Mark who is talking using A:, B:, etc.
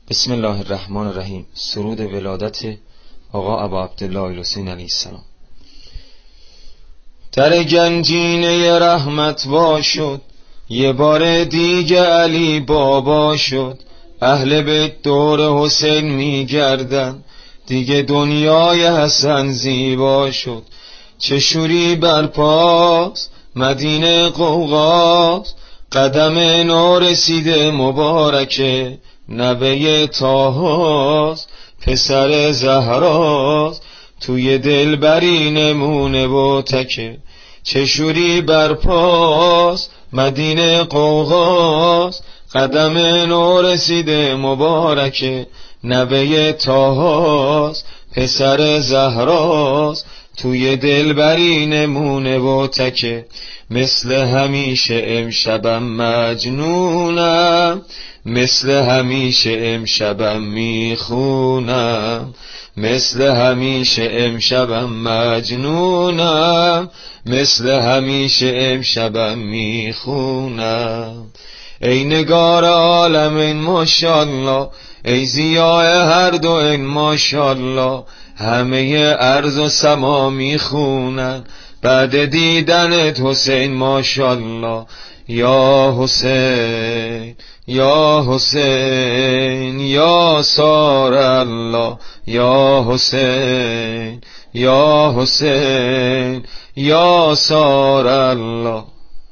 A: بسم الله الرحمن الرحیم. سرود ولادت آقا ابا عبدالله الحسین علیه السلام. در گنجینه رحمت وا شد، یه بار دیگه علی بابا شد. اهل بیت دور حسین میگردن، دیگه دنیای حسن زیبا شد. چه شوری برپاست مدینه قوقاست، قدم نورسیده مبارکه. نوه طاهاست پسر زهراست، توی دلبری نمونه و تکه. چه شوری برپاست مدینه قوقاست، قدم نورسیده مبارکه. نوه طاهاست پسر زهراست، توی دلبری نمونه و تکه. مثل همیشه امشبم مجنونم، مثل همیشه امشبم میخونم. مثل همیشه امشبم مجنونم، مثل همیشه امشبم میخونم. ای نگار عالم این ماشالله، ای ضیاء هر دو این ماشالله. همه ارض و سما میخونن بعد دیدنت حسین ماشالله. یا حسین یا حسین یا سار الله، یا حسین یا حسین یا سار الله.